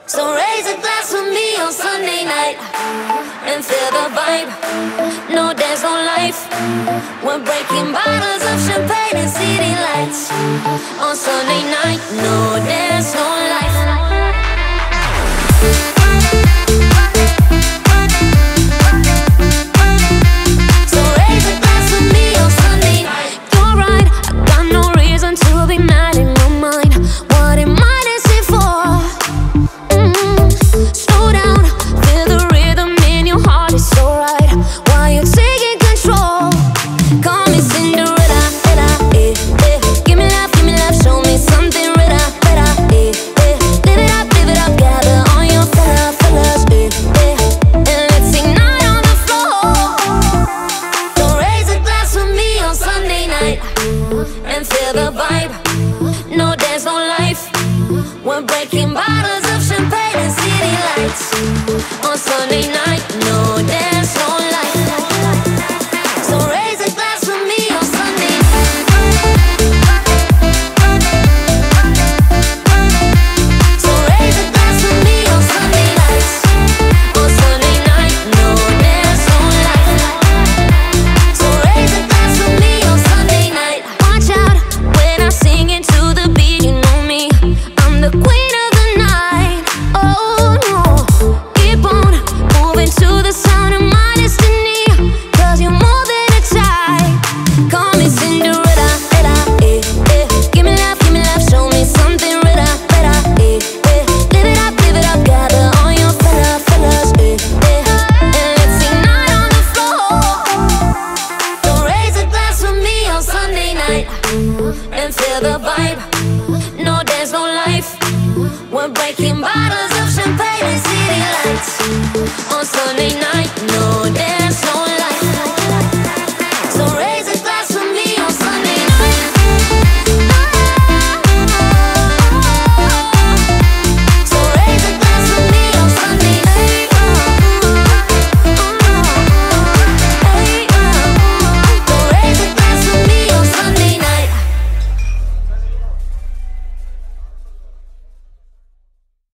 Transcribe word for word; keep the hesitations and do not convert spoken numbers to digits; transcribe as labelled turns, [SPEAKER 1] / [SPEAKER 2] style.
[SPEAKER 1] So raise a glass with me on Sunday night and feel the vibe. No dance, no life. We're breaking bottles of champagne and city lights. On Sunday night, no dance, no life. So raise a glass with me on Sunday night. You're right, I got no reason to be mad in my mind. What am I dancing for? Mm-hmm. Slow down, feel the rhythm in your heart, it's alright. While you're taking control, call me Cinderella, Ella, eh, eh. Give me love, give me love, show me something better, better, eh, eh. Live it up, live it up, gather all your fella, fellas, eh, eh. And let's ignite on the floor. So raise a glass with me on Sunday night and feel the vibe. No dance, no life. We're breaking bottles of champagne and city lights. On Sunday night, no dance, no life. So raise a glass with me on Sunday. So raise a glass with me on Sunday nights. On Sunday night, no dance, no life. So raise a glass with me on Sunday night. Watch out when I sing into the beat, you know me. I'm the queen of the night. Oh no, keep on moving to the sound of my destiny. Cause you're more than a type. Call me Cinderella, Ella, eh, eh. Give me love, give me love, show me something better, better, eh, eh. Live it up, live it up, gather all your fella, fellas, eh, eh. And let's ignite on the floor. So raise a glass with me on Sunday night and feel the vibe. No dance, no life. We're breaking bottles of champagne and city lights. On Sunday night, no dance.